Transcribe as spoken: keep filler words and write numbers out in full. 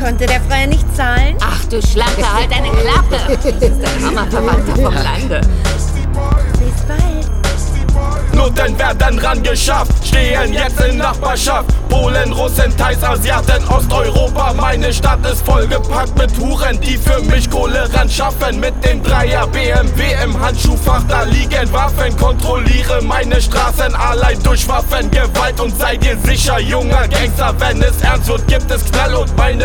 Konnte der Freier nicht zahlen? Ach du Schlampe, halt deine Klappe! Das ist ein Hammerverwandter vom Lande. Bis bald. Noten werden rangeschafft, stehen jetzt in Nachbarschaft. Polen, Russen, Thais, Asiaten, Osteuropa. Meine Stadt ist vollgepackt mit Huren, die für mich Kohle ran schaffen. Mit dem Dreier B M W im Handschuhfach, da liegen Waffen. Kontrolliere meine Straßen allein durch Waffengewalt. Und sei dir sicher, junger Gangster, wenn es ernst wird, gibt es Knall und meine